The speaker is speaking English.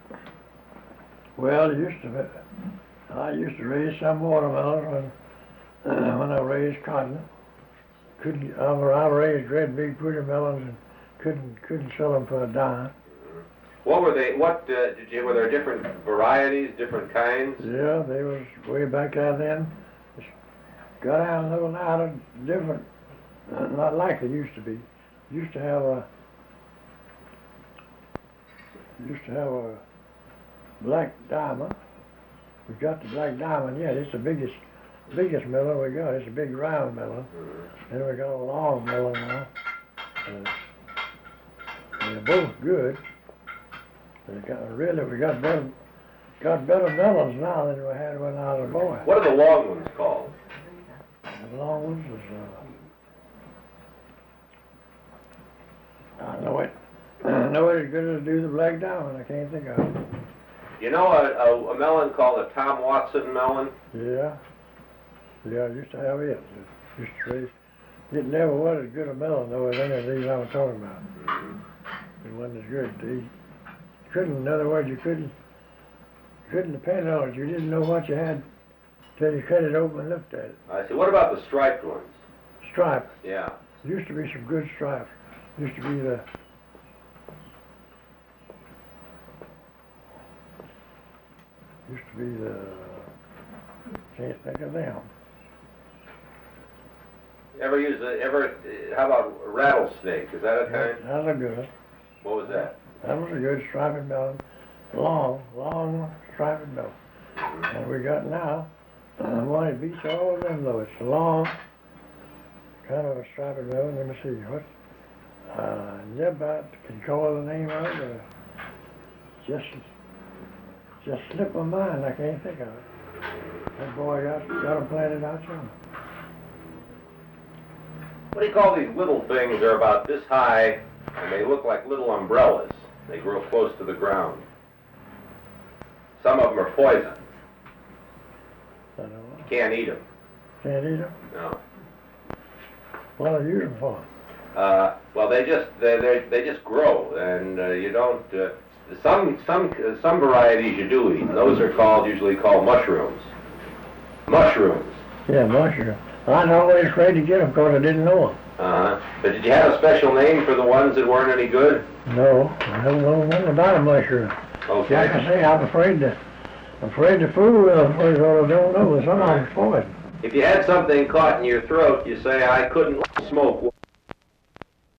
Well, I used to raise some watermelons when I raised cotton. I raised great big pretty melons and couldn't sell them for a dime. What were they? Were there different varieties, different kinds? Yeah, they was way back there then. Just got out a little out of different, not like it used to be. Used to have a black diamond. We got the black diamond yet. It's the biggest melon we got. It's a big round melon. Then we got a long melon now. They're both good. We got better melons now than we had when I was a boy. What are the long ones called? The long ones is I know it as good as do the black diamond. I can't think of it. You know a melon called a Tom Watson melon? Yeah, I used to have it. It never was as good a melon though as any of these I was talking about. It wasn't as good to eat. In other words, you couldn't depend on it. You didn't know what you had till you cut it open and looked at it. I see. What about the striped ones? Stripe. Yeah. Used to be some good stripes. Used to be the can't think of them. How about rattlesnake? Is that a kind? That was a good one. What was that? That was a good striped melon. Long striped melon. And we got now, one that beats all of them though. It's long, kind of a striped melon. Let me see, never can call the name of it. Just slipped my mind. I can't think of it. That boy got them planted out somewhere. What do you call these little things? They're about this high, and they look like little umbrellas. They grow close to the ground. Some of them are poison. I don't know. You can't eat them. Can't eat them? No. What are you using for? Well, they just grow, and you don't. Some varieties you do eat. And those are usually called mushrooms. Mushrooms. Yeah, mushrooms. I was always afraid to get them because I didn't know them. But did you have a special name for the ones that weren't any good? No, I don't know nothing about a mushroom. Okay. Like I say, I'm afraid to fool with them because I don't know. Some of them's poison. If you had something caught in your throat, you say, I couldn't smoke.